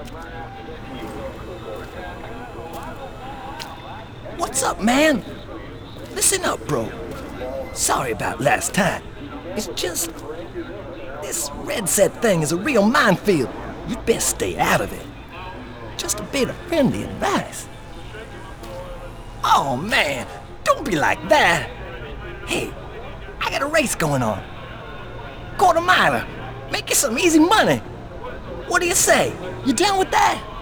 What's up, man? Listen up, bro. Sorry about last time. It's just... this Red Set thing is a real minefield. You'd best stay out of it. Just a bit of friendly advice. Oh, man. Don't be like that. Hey, I got a race going on. Quarter miler. Make you some easy money. What do you say? You down with that?